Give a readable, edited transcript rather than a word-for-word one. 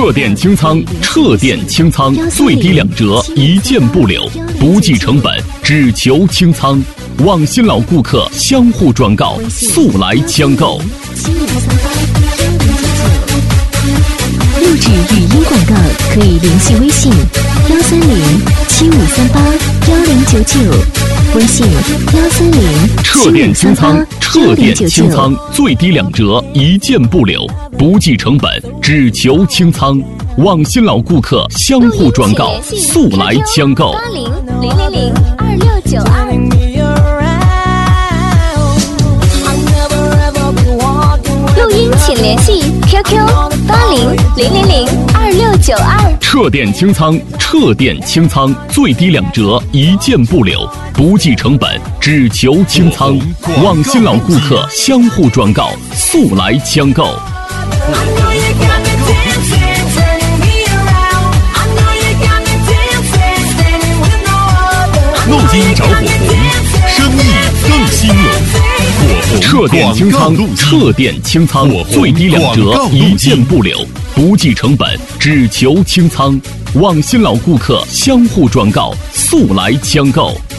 撤店清仓，撤店清仓，最低2折，一件不留，不计成本，只求清仓。望新老顾客相互转告，速来抢购。 录制语音广告可以联系微信13075381099，微信13075381099。 撤店清仓，撤店清仓，最低2折，一件不留，不计成本，只求清仓。望新老顾客相互转告，速来抢购。 80002692。录音请联系 QQ80002692。 撤店清仓，撤店清仓，最低2折，一件不留，不计成本，只求清仓。望新老顾客相互转告，速来抢购。 路金找火红，生意更兴隆。 撤店清仓，撤店清仓，最低2折，一件不留，不计成本，只求清仓。望新老顾客相互转告，速来抢购。